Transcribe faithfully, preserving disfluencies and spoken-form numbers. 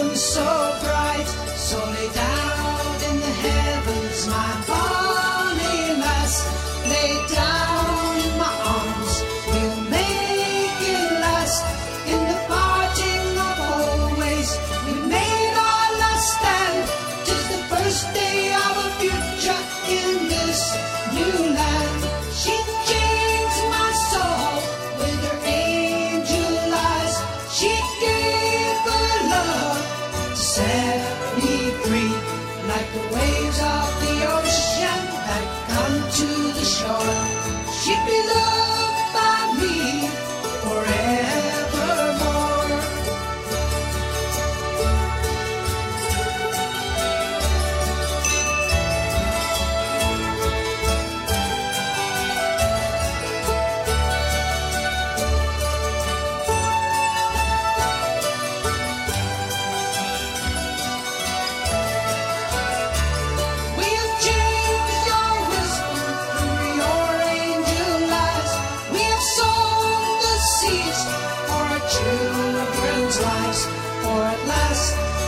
heaven so bright, so lay down in the heavens, my bonny lass, lay down in my arms, we'll make it last. In the parting of always, we made our last stand. 'Tis the first day of a future in this new land. She changed my soul with her angel eyes. She gave her love to set me free, like the waves of the ocean that come to the shore. She'd be loved by me forevermore. We have changed your wisdom through your angel eyes. We have sown the seeds for our children's lives, for at last